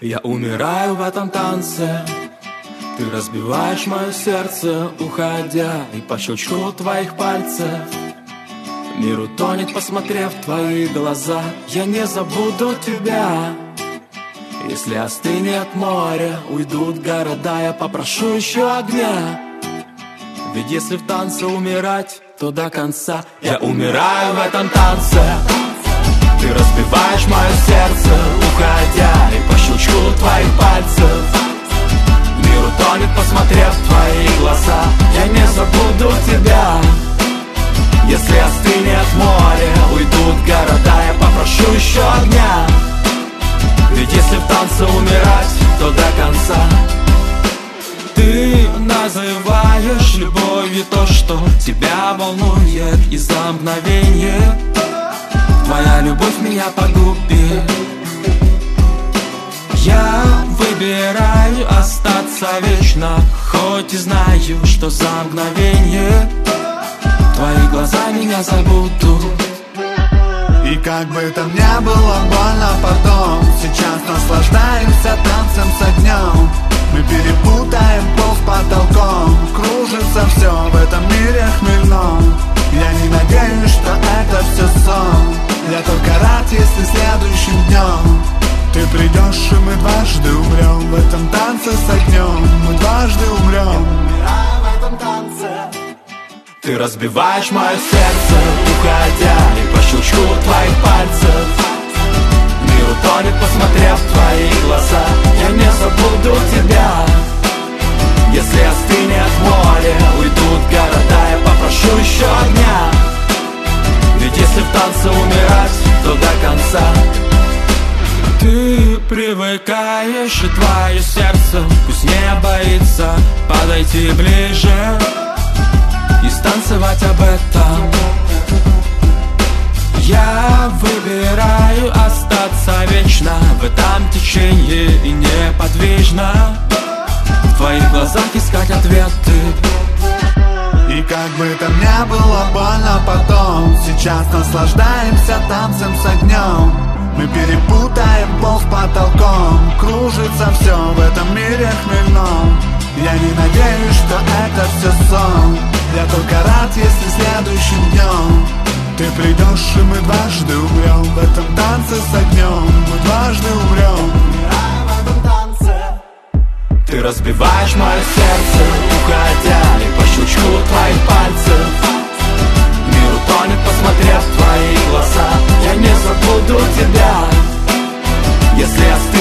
Я умираю в этом танце, ты разбиваешь мое сердце, уходя, и по щелчку твоих пальцев мир утонет, посмотрев в твои глаза. Я не забуду тебя. Если остынет море, уйдут города, я попрошу еще огня. Ведь если в танце умирать, то до конца. Я умираю в этом танце, ты разбиваешь мое сердце, уходя, и по щелчку твоих пальцев мир утонет, посмотрев в твои глаза. Я не забуду тебя. Если остынет море, уйдут города, я попрошу еще огня. Ведь если в танце умирать, то до конца. Ты называешь любовью то, что тебя волнует, и за мгновение твоя любовь меня погубит. Я выбираю остаться вечно, хоть и знаю, что за мгновение твои глаза меня забудут. И как бы там ни было больно потом, сейчас наслаждаемся танцем с огнем. Мы перепутаем пол с потолком, кружится все в этом мире хмельном. Я не надеюсь, что это все сон. Я только рад, если следующим днем ты придешь, и мы дважды умрем в этом танце с огнем. Мы дважды умрем. В этом танце ты разбиваешь мое сердце, уходя, и по щелчку твоих пальцев мир утонет, посмотрев в твои глаза. Я не забуду тебя. Если остынет море, уйдут города, я попрошу еще огня. Ведь если в танце умирать, то до конца. Ты привыкаешь, и твое сердце пусть не боится подойти ближе и станцевать об этом. Я выбираю остаться вечно в этом течении и неподвижно в твоих глазах искать ответы. И как бы там ни было больно потом, сейчас наслаждаемся танцем с огнем. Мы перепутаем пол с потолком, кружится все в этом мире хмельном. Я не надеюсь, что это все сон. Я только рад, если следующим днем ты придешь, и мы дважды умрем в этом танце с огнем. Мы дважды умрем. В этом танце ты разбиваешь мое сердце, уходя, и по щелчку твоих пальцев мир утонет, посмотрев в твои глаза. Я не забуду тебя. Если